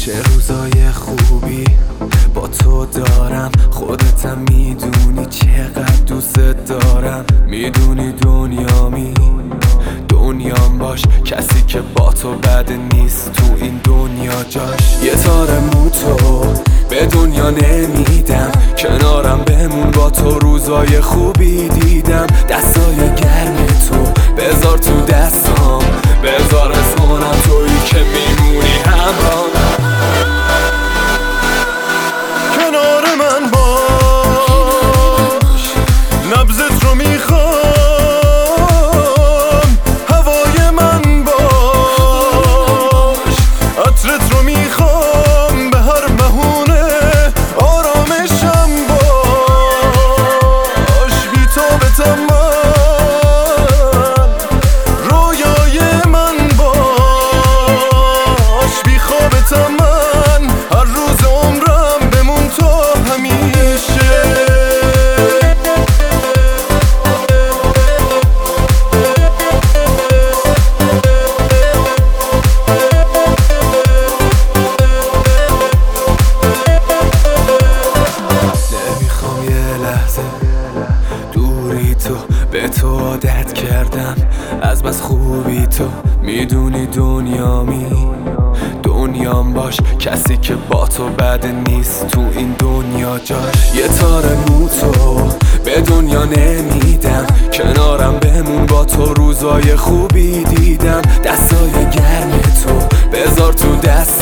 چه روزای خوبی با تو دارم، خودتم میدونی چقدر دوست دارم. میدونی دنیام باش، کسی که با تو بد نیست تو این دنیا جاش. یه تار مو تو به دنیا نمیدم، کنارم بمون با تو روزای خوبی دیدم. دستای گرم تو بذار تو دستام، بذار اسمونم تویی که میمونی همراه. کنار من باش، نبضت رو میخوام، هوای من باش، عطرت رو میخوام، به هر بهونه آرامشم باش. بی تو به من رویای من باش، بی خوابت من هر روز عمرم بمون تو همیشه. نمیخوام یه لحظه دوری تو، به تو عادت کردم از بس خوبی تو. میدونی دنیام باش، کسی که با تو بد نیست تو این دنیا جاش. یه تار مو تو به دنیا نمیدم، کنارم بمون با تو روزای خوبی دیدم. دستای گرم تو بذار تو دست